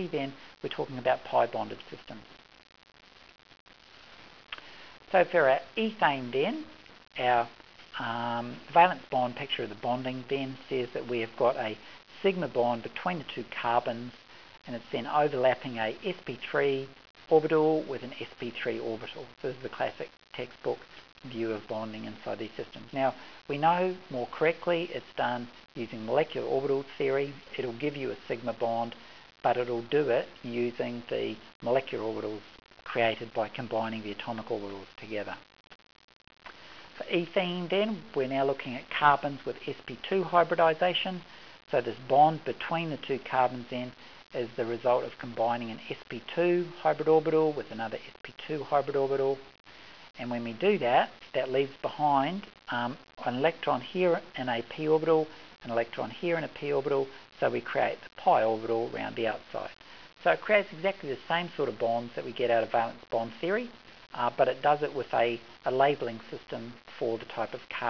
then we're talking about pi-bonded systems. So for our ethane then, our valence bond picture of the bonding then says that we have got a sigma bond between the two carbons, and it's then overlapping a sp3 orbital with an sp3 orbital. This is the classic textbook view of bonding inside these systems. Now, we know more correctly it's done using molecular orbital theory. It'll give you a sigma bond, but it'll do it using the molecular orbitals created by combining the atomic orbitals together. For ethene then, we're now looking at carbons with sp2 hybridization. So this bond between the two carbons then is the result of combining an sp2 hybrid orbital with another sp2 hybrid orbital. And when we do that, that leaves behind an electron here in a p orbital, an electron here in a p orbital, so we create the pi orbital around the outside. So it creates exactly the same sort of bonds that we get out of valence bond theory, but it does it with a labeling system for the type of carbon